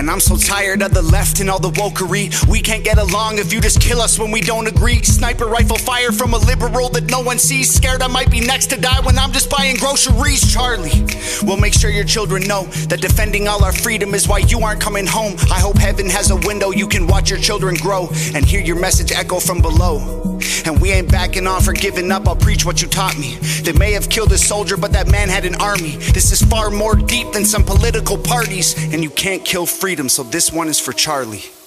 And I'm so tired of the left and all the wokery. We can't get along if you just kill us when we don't agree. Sniper rifle fire from a liberal that no one sees. Scared I might be next to die when I'm just buying groceries. Charlie, we'll make sure your children know that defending all our freedom is why you aren't coming home. I hope heaven has a window you can watch your children grow and hear your message echo from below. And we ain't backing off or giving up, I'll preach what you taught me. They may have killed a soldier, but that man had an army. This is far more deep than some political parties. And you can't kill freedom, so this one is for Charlie.